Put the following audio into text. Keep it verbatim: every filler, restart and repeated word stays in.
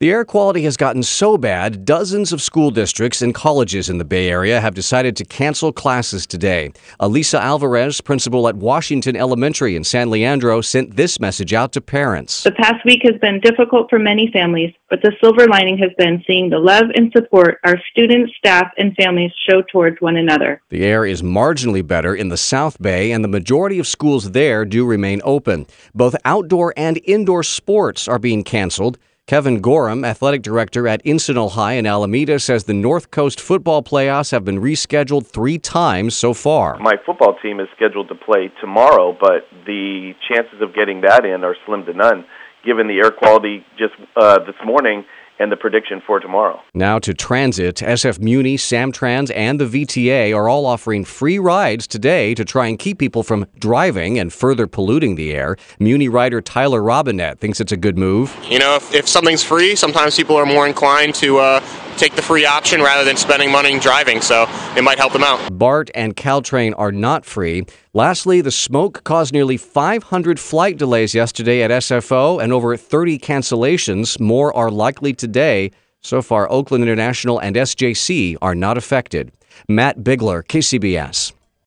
The air quality has gotten so bad, dozens of school districts and colleges in the Bay Area have decided to cancel classes today. Elisa Alvarez, principal at Washington Elementary in San Leandro, sent this message out to parents. The past week has been difficult for many families, but the silver lining has been seeing the love and support our students, staff, and families show towards one another. The air is marginally better in the South Bay, and the majority of schools there do remain open. Both outdoor and indoor sports are being canceled. Kevin Gorham, athletic director at Encinal High in Alameda, says the North Coast football playoffs have been rescheduled three times so far. My football team is scheduled to play tomorrow, but the chances of getting that in are slim to none, given the air quality just uh, this morning and the prediction for tomorrow. Now to transit. S F Muni, Samtrans, and the V T A are all offering free rides today to try and keep people from driving and further polluting the air. Muni rider Tyler Robinette thinks it's a good move. You know, if, if something's free, sometimes people are more inclined to uh, take the free option rather than spending money driving, so it might help them out. BART and Caltrain are not free. Lastly, the smoke caused nearly five hundred flight delays yesterday at S F O and over thirty cancellations. More are likely today. So far, Oakland International and S J C are not affected. Matt Bigler, K C B S.